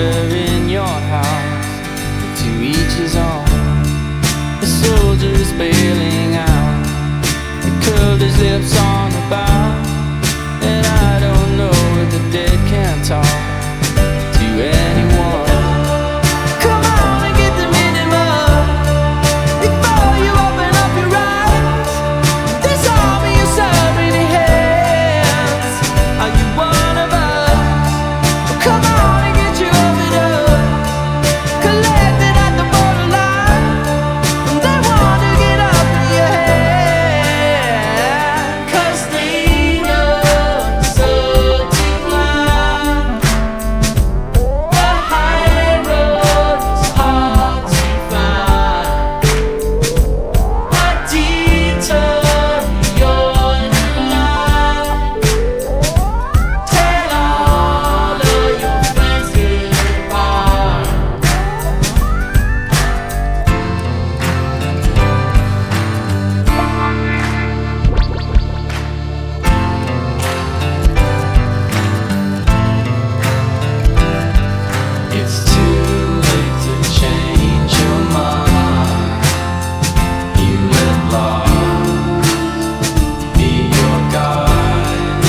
forever in your house. To each his own. The soldier is bailing out. He curled his lips on the bar. And I don't know if the dead can talk to anyone. Come on and get the minimum before you open up your eyes. This army is so many hands. Are you one of us? Come on and get your overdose collected at the borderline. They want to get up in your head, 'cause they know so to climb. The high road is hard to find. A detour in your new life. Tell all of your friends goodbye. It's too late to change your mind. You let love be your guide.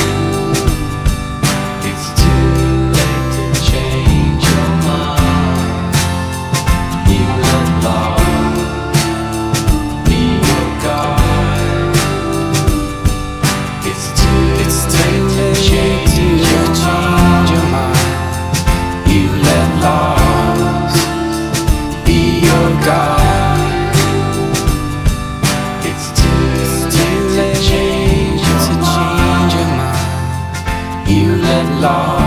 It's too late to change your mind. You let love be your guide. It's too late to change your mind. You let loss be your guide. It's too late to change your mind. You let loss